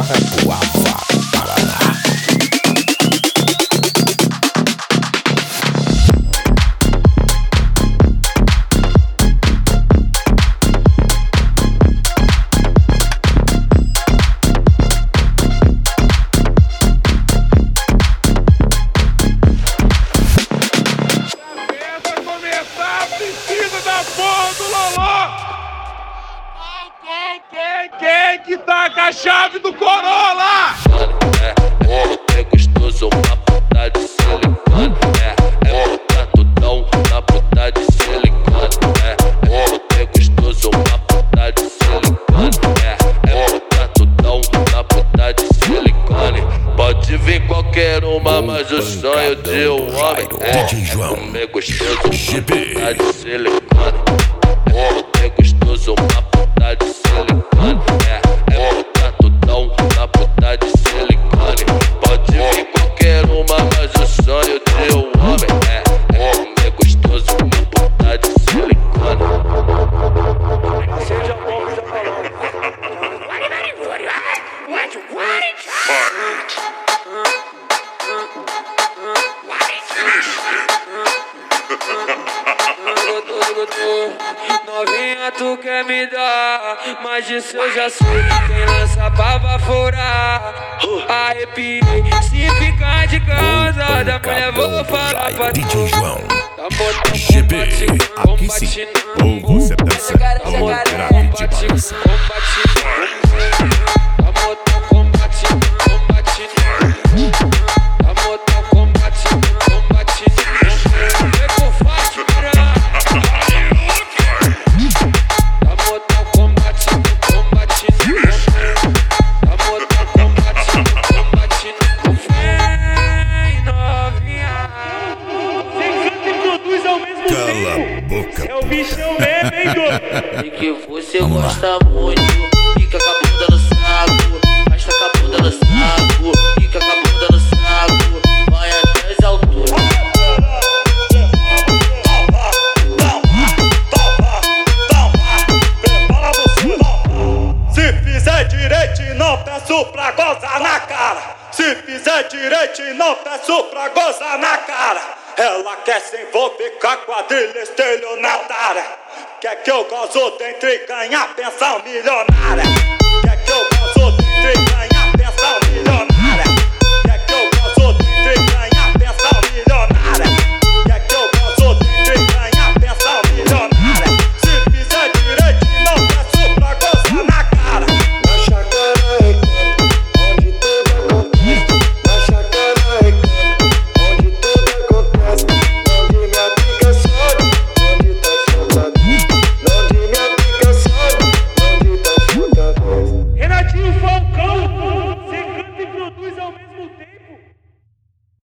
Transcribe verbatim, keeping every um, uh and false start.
Arapuava, Paraná. Quem que tá com a chave do Corolla? É, é gostoso, uma puta de silicone. É, é botar tudão na puta de silicone. É, é gostoso, uma puta de silicone. É, é botar tudão na puta de silicone. Pode vir qualquer uma, mas o sonho de um homem é, é comer gostoso, uma puta de silicone. É, é gostoso, uma puta de silicone. É, é botar tudão na puta de silicone. Pode vir qualquer uma, mas o sonho de um homem é, é comer gostoso, uma puta de silicone. Seja bom, já falou. Novinha, tu quer me dar, mas disso eu já sei. Quem lança pra baforar, arrepiei. Se ficar de causa da mulher, vou falar pra D J João. Tá botando G B, combate, aqui sim. combate, Ou você dança, ou grave de balança. Cala a boca. É o bichão mesmo, hein, doido? E que você gosta muito, fica com a bunda no saco, arrasta com a bunda no saco, fica com a bunda no saco, vai até as alturas. Se fizer direito e não peço pra gozar na cara. Se fizer direito e não peço pra gozar na cara. Ela quer se envolver com a quadrilha estelionatária. Quer que eu gozo dentro e ganhar pensão milionária. Quer que eu gozo dentro e ganhar